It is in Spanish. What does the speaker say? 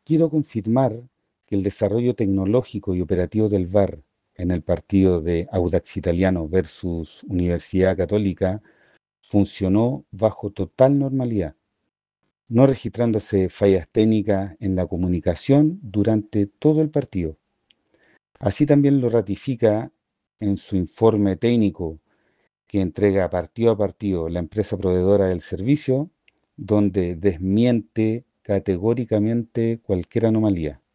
quiero confirmar que el desarrollo tecnológico y operativo del VAR en el partido de Audax Italiano versus Universidad Católica funcionó bajo total normalidad, no registrándose fallas técnicas en la comunicación durante todo el partido. Así también lo ratifica en su informe técnico que entrega partido a partido la empresa proveedora del servicio, donde desmiente categóricamente cualquier anomalía.